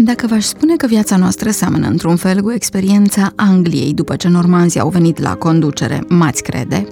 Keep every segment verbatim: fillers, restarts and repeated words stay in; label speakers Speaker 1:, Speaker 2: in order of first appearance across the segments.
Speaker 1: Dacă v-aș spune că viața noastră seamănă într-un fel cu experiența Angliei după ce normanzii au venit la conducere, m-ați crede?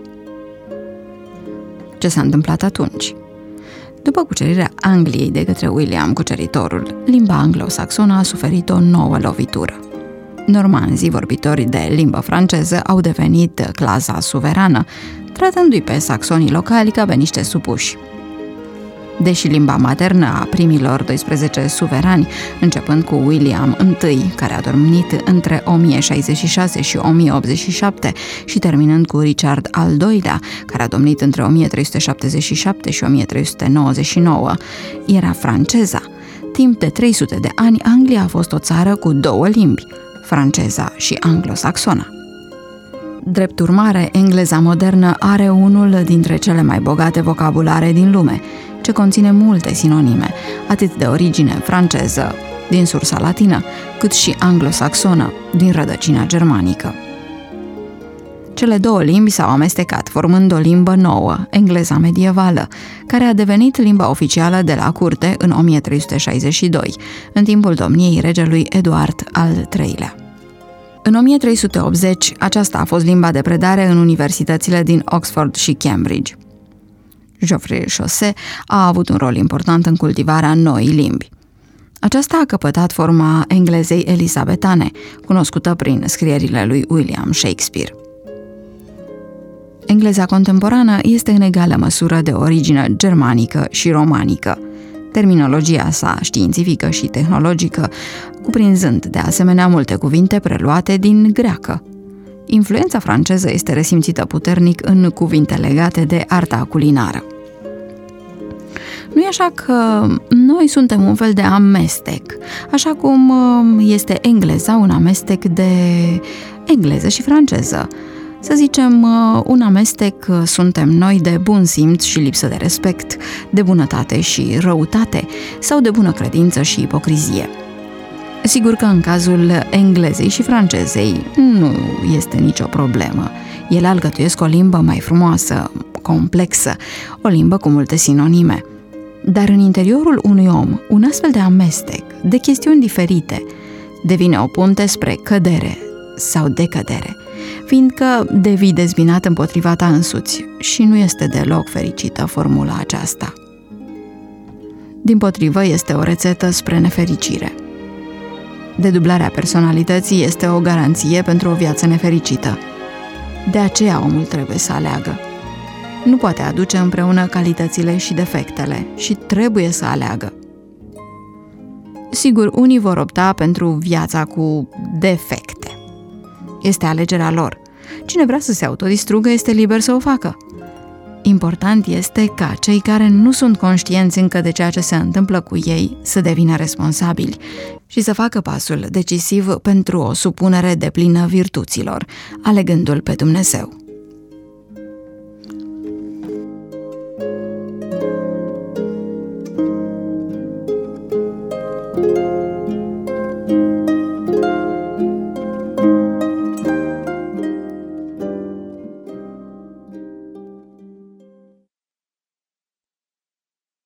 Speaker 1: Ce s-a întâmplat atunci? După cucerirea Angliei de către William Cuceritorul, limba anglosaxonă a suferit o nouă lovitură. Normanzii, vorbitori de limbă franceză, au devenit clasa suverană, tratându-i pe saxonii locali ca pe niște supuși. Deși limba maternă a primilor doisprezece suverani, începând cu William I, care a domnit între o mie șaizeci și șase și o mie optzeci și șapte și terminând cu Richard al doilea, care a domnit între o mie trei sute șaptezeci și șapte și o mie trei sute nouăzeci și nouă, era franceza. Timp de trei sute de ani, Anglia a fost o țară cu două limbi, franceza și anglosaxona. Drept urmare, engleza modernă are unul dintre cele mai bogate vocabulare din lume, ce conține multe sinonime, atât de origine franceză, din sursa latină, cât și anglosaxonă, din rădăcina germanică. Cele două limbi s-au amestecat, formând o limbă nouă, engleza medievală, care a devenit limba oficială de la curte în o mie trei sute șaizeci și doi, în timpul domniei regelui Eduard al treilea. În o mie trei sute optzeci, aceasta a fost limba de predare în universitățile din Oxford și Cambridge. Geoffrey Chaucer a avut un rol important în cultivarea noii limbi. Aceasta a căpătat forma englezei elisabetane, cunoscută prin scrierile lui William Shakespeare. Engleza contemporană este în egală măsură de origine germanică și romanică, terminologia sa științifică și tehnologică, cuprinzând de asemenea multe cuvinte preluate din greacă. Influența franceză este resimțită puternic în cuvinte legate de arta culinară. Nu e așa că noi suntem un fel de amestec, așa cum este engleza un amestec de engleză și franceză. Să zicem, un amestec suntem noi de bun simț și lipsă de respect, de bunătate și răutate, sau de bună credință și ipocrizie. Sigur că în cazul englezei și francezei nu este nicio problemă. Ele alcătuiesc o limbă mai frumoasă, complexă, o limbă cu multe sinonime. Dar în interiorul unui om, un astfel de amestec, de chestiuni diferite, devine o punte spre cădere sau decădere, fiindcă devii dezbinat împotriva ta însuți și nu este deloc fericită formula aceasta. Dimpotrivă, este o rețetă spre nefericire. Dedublarea personalității este o garanție pentru o viață nefericită. De aceea omul trebuie să aleagă. Nu poate aduce împreună calitățile și defectele și trebuie să aleagă. Sigur, unii vor opta pentru viața cu defecte. Este alegerea lor. Cine vrea să se autodistrugă este liber să o facă. Important este ca cei care nu sunt conștienți încă de ceea ce se întâmplă cu ei să devină responsabili și să facă pasul decisiv pentru o supunere deplină virtuților, alegându-L pe Dumnezeu.